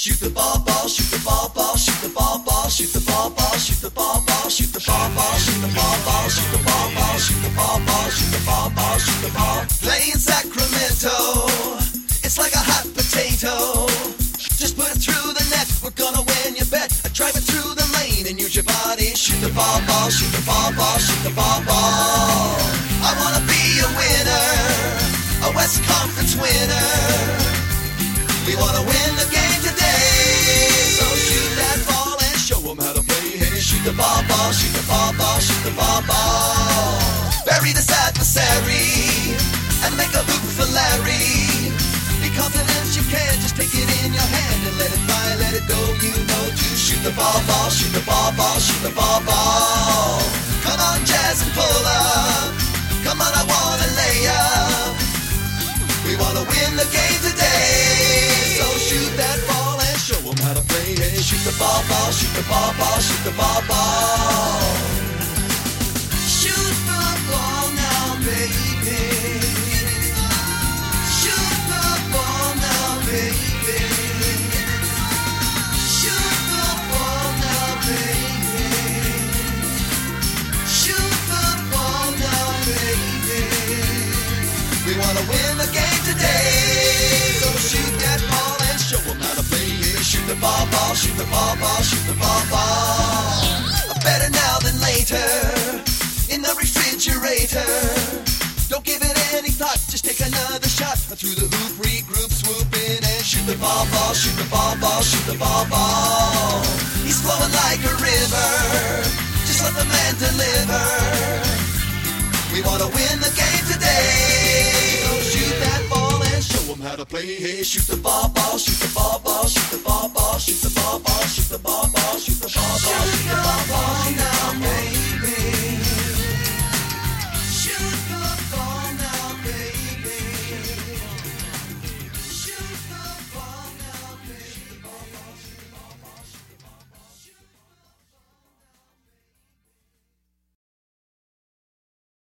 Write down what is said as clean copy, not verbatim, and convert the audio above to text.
Shoot the ball, ball, shoot the ball, ball, shoot the ball, ball, shoot the ball, ball, shoot the ball, ball, shoot the ball, ball, shoot the ball, ball, shoot the ball, ball, shoot the ball, ball, shoot the ball, ball, shoot the ball. Playing Sacramento, it's like a hot potato. Just put it through the net, we're gonna win, you bet. Drive it through the lane and use your body. Shoot the ball, ball, shoot the ball, ball, shoot the ball, ball. I wanna be a winner, a West Conference winner. We wanna win the game today, so shoot that ball and show them how to play. Hey, shoot the ball, ball, shoot the ball, ball, shoot the ball, ball. Bury this adversary and make a hoop for Larry. Be confident you can, just take it in your hand and let it fly, let it go. You know to shoot the ball, ball, shoot the ball, ball, shoot the ball, ball. Come on, Jazz, and pull up. Come on, I wanna lay up. We wanna win the game today, so shoot that ball and show them how to play. Hey, shoot the ball, ball, shoot the ball, ball, shoot the ball, ball. Shoot the ball now, baby. Shoot the ball now, baby. Shoot the ball now, baby. Shoot the ball now, baby. We wanna win the game today, so shoot that ball and show them how to play. Shoot the ball, ball, shoot the ball, ball, shoot the ball, ball. Better now than later, in the refrigerator. Don't give it any thought, just take another shot. Through the hoop, regroup, swoop in and shoot the ball, ball, shoot the ball, ball, shoot the ball, ball. He's flowing like a river, just let the man deliver. We wanna win the game today, so shoot that ball and show them how to play. Hey, shoot the ball, ball, shoot the ball, ball, shoot the ball, ball, shoot the ball, ball, shoot the ball, ball, shoot the ball, ball.